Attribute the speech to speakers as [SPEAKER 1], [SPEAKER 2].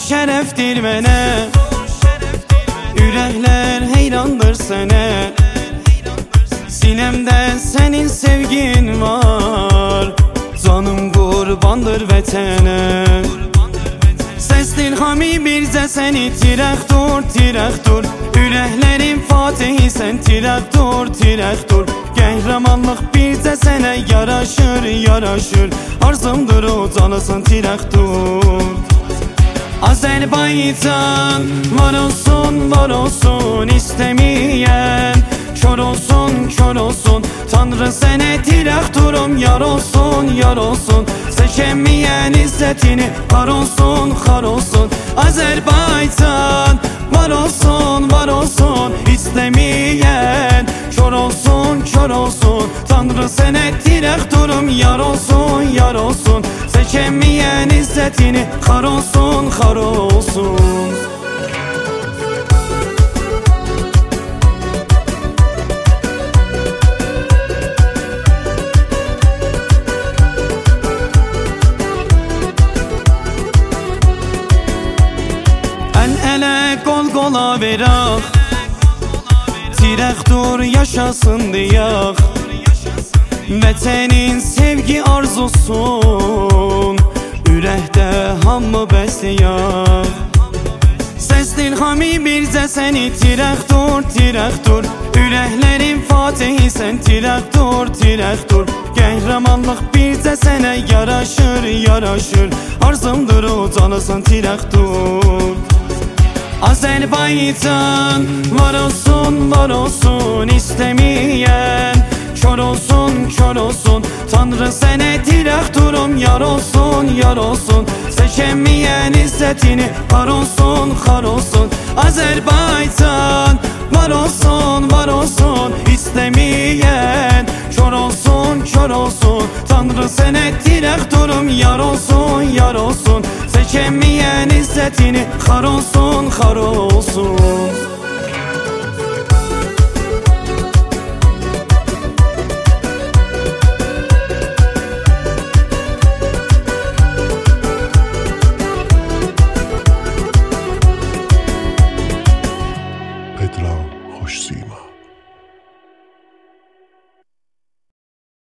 [SPEAKER 1] şərəfdir mənə, ürəklər heyrandır sənə. Sinəmdə sənin sevgin var, canım qurbandır vətənə. Səsdir hami bircə səni tirək dur, tirək dur. Ürəklərin fatihi sən tirək dur, tirək dur. Qəhrəmanlıq bircə sənə yaraşır, yaraşır. Arzumdur o canısın tirək dur. Azərbaycan var olsun istəməyən. Kör olsun, kör olsun, Tanrı sənə tirək durum. Yar olsun, yar olsun, çəkəməyən izzətini. Xar olsun, xar olsun, Azərbaycan var olsun istəməyən. Kör olsun, kör olsun, Tanrı sənə tirək durum. Yar olsun, yar olsun, çəkəməyən izzətini. Xar olsun, xar olsun. Əl-ələ, qol-qola verək, tirək dur yaşasın deyək. Vətənin sevgi arzusun, ürəkdə hamı bəsləyək. Səsdir hami bircə səni tirək dur, tirək dur. Ürəklərin fatihi sən tirək dur, tirək dur. Qəhrəmanlıq bircə sənə yaraşır, yaraşır. Arzumdur o canısın tirək dur. Azərbaycan var olsun istəməyən. Kör olsun, kör olsun, Tanrı sənə tirək durum. Yar olsun, yar olsun, çəkəməyən izzətini. Xar olsun, xar olsun, Azərbaycan var olsun istəməyən. Kör olsun, kör olsun, Tanrı sənə tirək durum. Yar olsun, yar olsun, çəkəməyən izzətini. Xar olsun, xar olsun.